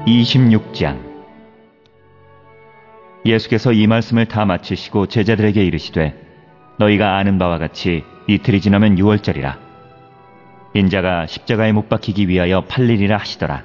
26장. 예수께서 이 말씀을 다 마치시고 제자들에게 이르시되 너희가 아는 바와 같이 이틀이 지나면 유월절이라. 인자가 십자가에 못 박히기 위하여 팔리리라 하시더라.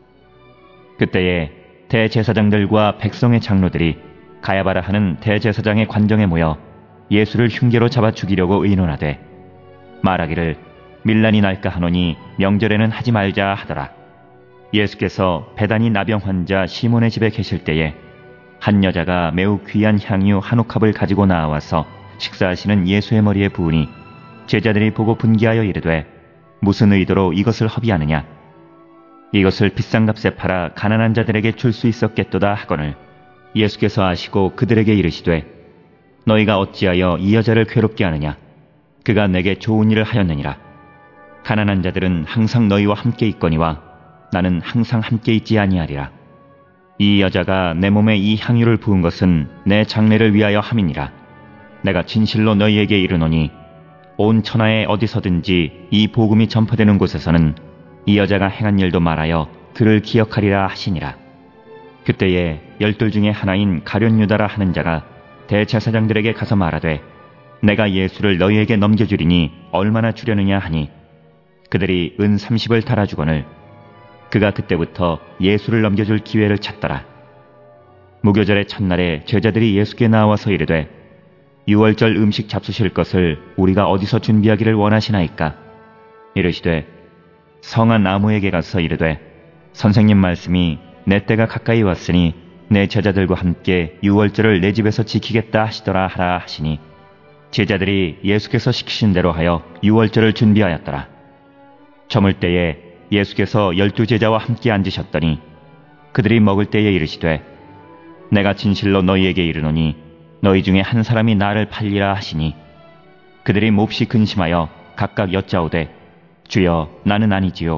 그때에 대제사장들과 백성의 장로들이 가야바라 하는 대제사장의 관정에 모여 예수를 흉계로 잡아 죽이려고 의논하되 말하기를 밀란이 날까 하노니 명절에는 하지 말자 하더라. 예수께서 베다니 나병 환자 시몬의 집에 계실 때에 한 여자가 매우 귀한 향유 한 옥합을 가지고 나와서 식사하시는 예수의 머리에 부으니 제자들이 보고 분기하여 이르되 무슨 의도로 이것을 허비하느냐? 이것을 비싼 값에 팔아 가난한 자들에게 줄 수 있었겠도다 하거늘 예수께서 아시고 그들에게 이르시되 너희가 어찌하여 이 여자를 괴롭게 하느냐? 그가 내게 좋은 일을 하였느니라. 가난한 자들은 항상 너희와 함께 있거니와 나는 항상 함께 있지 아니하리라. 이 여자가 내 몸에 이 향유를 부은 것은 내 장례를 위하여 함이니라. 내가 진실로 너희에게 이르노니 온 천하에 어디서든지 이 복음이 전파되는 곳에서는 이 여자가 행한 일도 말하여 그를 기억하리라 하시니라. 그때에 12 중에 하나인 가룟 유다라 하는 자가 대제사장들에게 가서 말하되 내가 예수를 너희에게 넘겨주리니 얼마나 주려느냐 하니 그들이 은 30을 달아주거늘 그가 그때부터 예수를 넘겨줄 기회를 찾더라. 무교절의 첫날에 제자들이 예수께 나와서 이르되 유월절 음식 잡수실 것을 우리가 어디서 준비하기를 원하시나이까? 이르시되 성한 나무에게 가서 이르되 선생님 말씀이 내 때가 가까이 왔으니 내 제자들과 함께 유월절을 내 집에서 지키겠다 하시더라 하라 하시니 제자들이 예수께서 시키신 대로 하여 유월절을 준비하였더라. 저물 때에 예수께서 12 제자와 함께 앉으셨더니 그들이 먹을 때에 이르시되 내가 진실로 너희에게 이르노니 너희 중에 한 사람이 나를 팔리라 하시니 그들이 몹시 근심하여 각각 여짜오되 주여 나는 아니지요.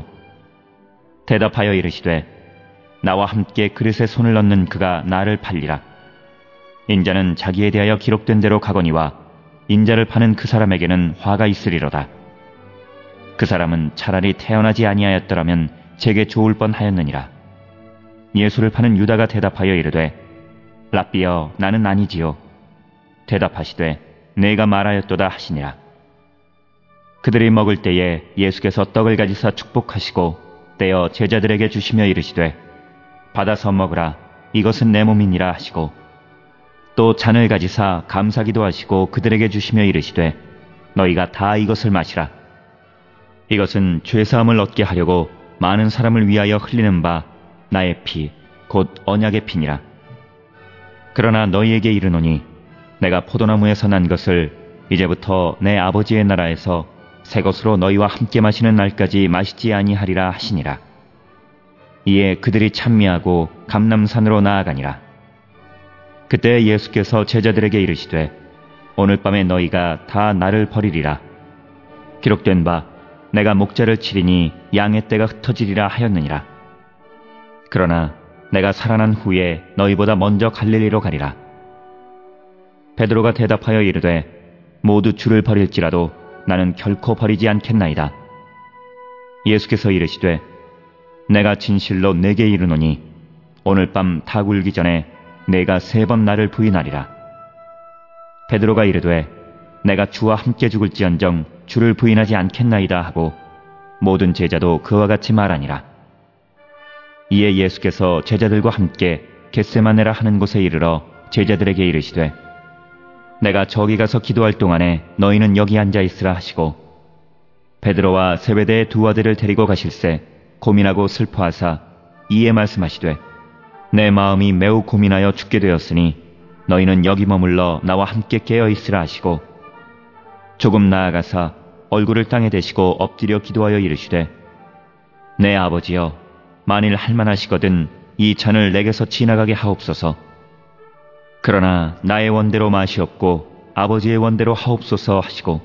대답하여 이르시되 나와 함께 그릇에 손을 넣는 그가 나를 팔리라. 인자는 자기에 대하여 기록된 대로 가거니와 인자를 파는 그 사람에게는 화가 있으리로다. 그 사람은 차라리 태어나지 아니하였더라면 제게 좋을 뻔하였느니라. 예수를 파는 유다가 대답하여 이르되 랍비여 나는 아니지요. 대답하시되 내가 말하였도다 하시니라. 그들이 먹을 때에 예수께서 떡을 가지사 축복하시고 떼어 제자들에게 주시며 이르시되 받아서 먹으라 이것은 내 몸이니라 하시고 또 잔을 가지사 감사기도 하시고 그들에게 주시며 이르시되 너희가 다 이것을 마시라. 이것은 죄사함을 얻게 하려고 많은 사람을 위하여 흘리는 바 나의 피 곧 언약의 피니라. 그러나 너희에게 이르노니 내가 포도나무에서 난 것을 이제부터 내 아버지의 나라에서 새 것으로 너희와 함께 마시는 날까지 마시지 아니하리라 하시니라. 이에 그들이 찬미하고 감람산으로 나아가니라. 그때 예수께서 제자들에게 이르시되 오늘 밤에 너희가 다 나를 버리리라. 기록된 바 내가 목자를 치리니 양의 떼가 흩어지리라 하였느니라. 그러나 내가 살아난 후에 너희보다 먼저 갈릴리로 가리라. 베드로가 대답하여 이르되 모두 주를 버릴지라도 나는 결코 버리지 않겠나이다. 예수께서 이르시되 내가 진실로 내게 이르노니 오늘 밤 다 굴기 전에 내가 3번 나를 부인하리라. 베드로가 이르되 내가 주와 함께 죽을지언정 주를 부인하지 않겠나이다 하고 모든 제자도 그와 같이 말하니라. 이에 예수께서 제자들과 함께 겟세마네라 하는 곳에 이르러 제자들에게 이르시되 내가 저기 가서 기도할 동안에 너희는 여기 앉아 있으라 하시고 베드로와 세베대의 2 아들을 데리고 가실새 고민하고 슬퍼하사 이에 말씀하시되 내 마음이 매우 고민하여 죽게 되었으니 너희는 여기 머물러 나와 함께 깨어 있으라 하시고 조금 나아가사 얼굴을 땅에 대시고 엎드려 기도하여 이르시되 내 아버지여 만일 할만하시거든 이 잔을 내게서 지나가게 하옵소서. 그러나 나의 원대로 마시옵고 아버지의 원대로 하옵소서 하시고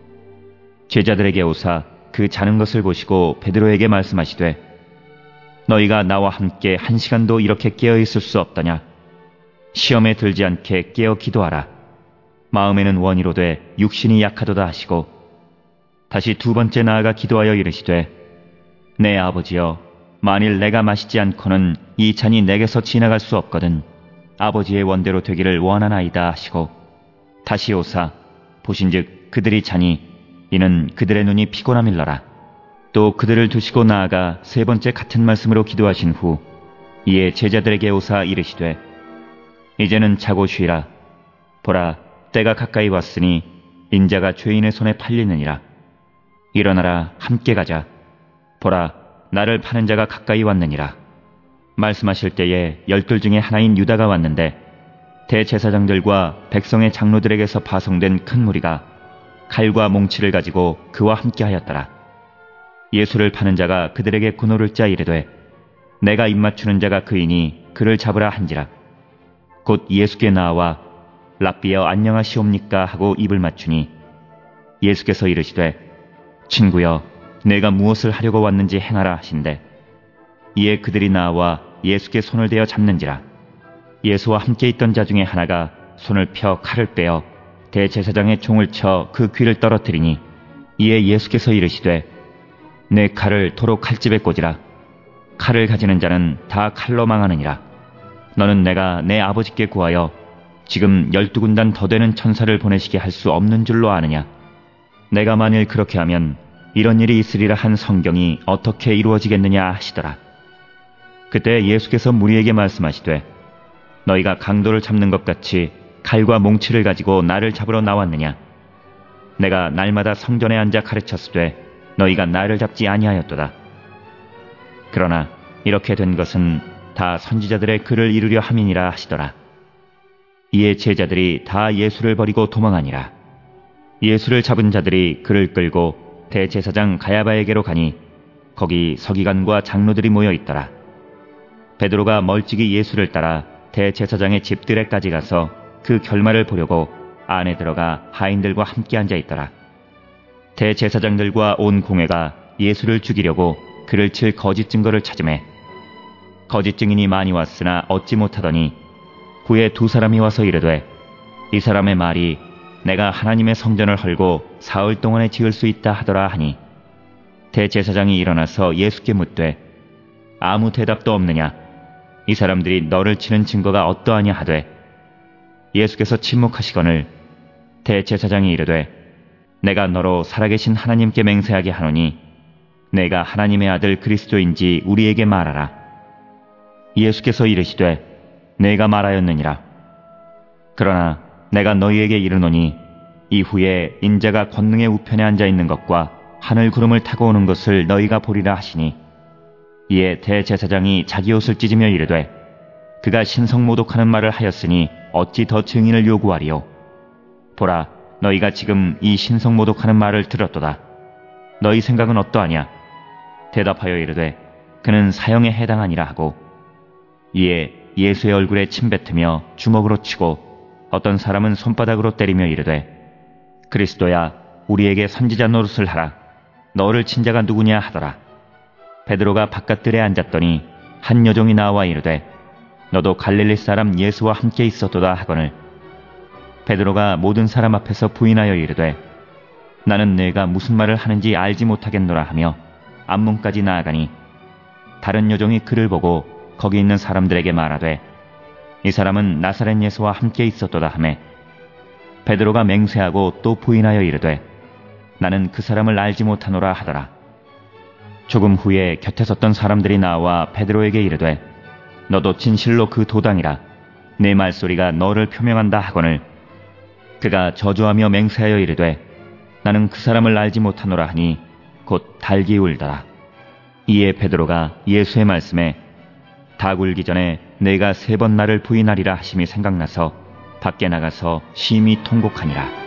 제자들에게 오사 그 자는 것을 보시고 베드로에게 말씀하시되 너희가 나와 함께 1시간도 이렇게 깨어 있을 수 없더냐. 시험에 들지 않게 깨어 기도하라. 마음에는 원이로되 육신이 약하도다 하시고 다시 2번째 나아가 기도하여 이르시되 내 아버지여 만일 내가 마시지 않고는 이 잔이 내게서 지나갈 수 없거든 아버지의 원대로 되기를 원하나이다 하시고 다시 오사 보신즉 그들이 자니 이는 그들의 눈이 피곤함일러라. 또 그들을 두시고 나아가 세 번째 같은 말씀으로 기도하신 후 이에 제자들에게 오사 이르시되 이제는 자고 쉬라. 보라 때가 가까이 왔으니 인자가 죄인의 손에 팔리느니라. 일어나라 함께 가자. 보라 나를 파는 자가 가까이 왔느니라. 말씀하실 때에 12 중에 하나인 유다가 왔는데 대제사장들과 백성의 장로들에게서 파송된 큰 무리가 칼과 몽치를 가지고 그와 함께하였더라. 예수를 파는 자가 그들에게 군호를 짜 이르되 내가 입맞추는 자가 그이니 그를 잡으라 한지라. 곧 예수께 나와 랍비여 안녕하시옵니까 하고 입을 맞추니 예수께서 이르시되 친구여 내가 무엇을 하려고 왔는지 행하라 하신대. 이에 그들이 나와 예수께 손을 대어 잡는지라. 예수와 함께 있던 자 중에 하나가 손을 펴 칼을 빼어 대제사장의 총을 쳐 그 귀를 떨어뜨리니 이에 예수께서 이르시되 내 칼을 도로 칼집에 꽂으라. 칼을 가지는 자는 다 칼로 망하느니라. 너는 내가 내 아버지께 구하여 지금 12군단 더 되는 천사를 보내시게 할 수 없는 줄로 아느냐. 내가 만일 그렇게 하면 이런 일이 있으리라 한 성경이 어떻게 이루어지겠느냐 하시더라. 그때 예수께서 무리에게 말씀하시되 너희가 강도를 잡는 것 같이 칼과 몽치를 가지고 나를 잡으러 나왔느냐. 내가 날마다 성전에 앉아 가르쳤으되 너희가 나를 잡지 아니하였도다. 그러나 이렇게 된 것은 다 선지자들의 글을 이루려 함이니라 하시더라. 이에 제자들이 다 예수를 버리고 도망하니라. 예수를 잡은 자들이 그를 끌고 대제사장 가야바에게로 가니 거기 서기관과 장로들이 모여 있더라. 베드로가 멀찍이 예수를 따라 대제사장의 집들에까지 가서 그 결말을 보려고 안에 들어가 하인들과 함께 앉아 있더라. 대제사장들과 온 공회가 예수를 죽이려고 그를 칠 거짓 증거를 찾으매 거짓 증인이 많이 왔으나 얻지 못하더니 후에 2 사람이 와서 이르되 이 사람의 말이 내가 하나님의 성전을 헐고 사흘 동안에 지을 수 있다 하더라 하니 대제사장이 일어나서 예수께 묻되 아무 대답도 없느냐. 이 사람들이 너를 치는 증거가 어떠하냐 하되 예수께서 침묵하시거늘 대제사장이 이르되 내가 너로 살아계신 하나님께 맹세하게 하노니 내가 하나님의 아들 그리스도인지 우리에게 말하라. 예수께서 이르시되 내가 말하였느니라. 그러나 내가 너희에게 이르노니 이후에 인자가 권능의 우편에 앉아 있는 것과 하늘 구름을 타고 오는 것을 너희가 보리라 하시니 이에 대제사장이 자기 옷을 찢으며 이르되 그가 신성모독하는 말을 하였으니 어찌 더 증인을 요구하리요. 보라 너희가 지금 이 신성모독하는 말을 들었도다. 너희 생각은 어떠하냐. 대답하여 이르되 그는 사형에 해당하니라 하고 이에 예수의 얼굴에 침 뱉으며 주먹으로 치고 어떤 사람은 손바닥으로 때리며 이르되 그리스도야 우리에게 선지자 노릇을 하라. 너를 친 자가 누구냐 하더라. 베드로가 바깥들에 앉았더니 한 여종이 나와 이르되 너도 갈릴리 사람 예수와 함께 있었도다 하거늘 베드로가 모든 사람 앞에서 부인하여 이르되 나는 내가 무슨 말을 하는지 알지 못하겠노라 하며 앞문까지 나아가니 다른 여종이 그를 보고 거기 있는 사람들에게 말하되 이 사람은 나사렛 예수와 함께 있었도다 하매 베드로가 맹세하고 또 부인하여 이르되 나는 그 사람을 알지 못하노라 하더라. 조금 후에 곁에 섰던 사람들이 나와 베드로에게 이르되 너도 진실로 그 도당이라. 내 말소리가 너를 표명한다 하거늘 그가 저주하며 맹세하여 이르되 나는 그 사람을 알지 못하노라 하니 곧 달기 울더라. 이에 베드로가 예수의 말씀에 닭 울기 전에 내가 3번 나를 부인하리라 하심이 생각나서 밖에 나가서 심히 통곡하니라.